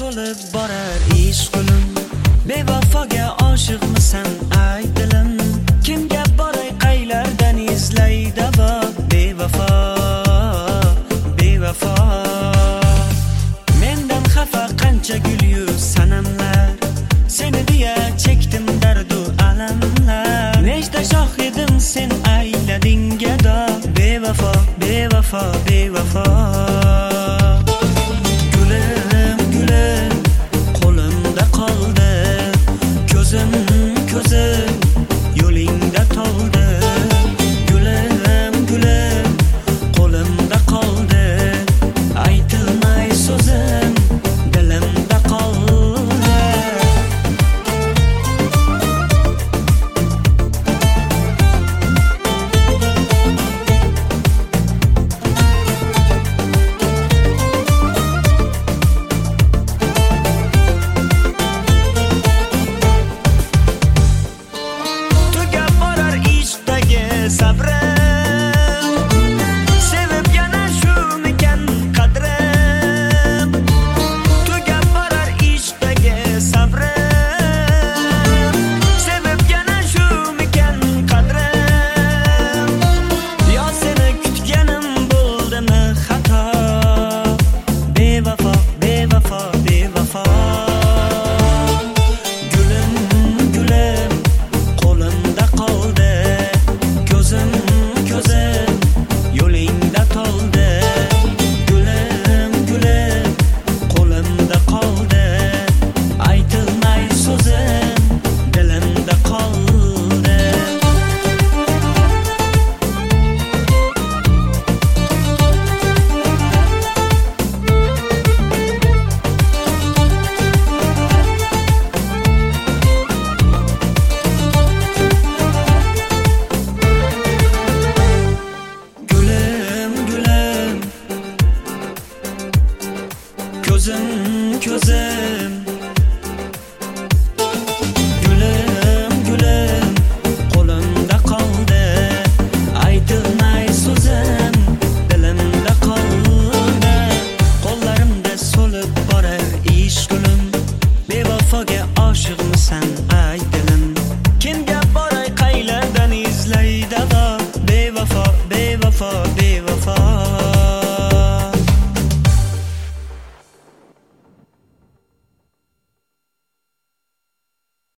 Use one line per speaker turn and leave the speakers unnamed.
to'lib borar ishqim. Bevafoga oshiqmisan ay dilim? Kimga boray qaylardan izlay davo? Bevafo, bevafo. Mendan xafa qancha gulyu sanamlar, seni deya chekdim dardu alamlar. Nechta shohidim sen aylading gado? Bevafo, bevafo, bevafo. Gulim, gulim, qo'limda qoldi. Ko'zim, ko'zim, yo'lingda toldi. Gulim, gulim, qo'limda qoldi. Aytilmay so'zim, dilimda qoldi. Tugab borar ishdagi sabrim, sevib yana shumikan qadrim. Tugab borar ishdagi sabrim, sevib yana shumikan qadrim. Yo seni kutganim bo'ldimi xato? Bevafo, bevafo, bevafo. Gulim, gulim, qo'limda qoldi. Ko'zim, ko'zim, yo'lingda toldi. Gulim, gulim, qo'limda qoldi. Aytilmay so'zim, dilimda qoldi. Gulim, gulim, ko'zim, ko'zim,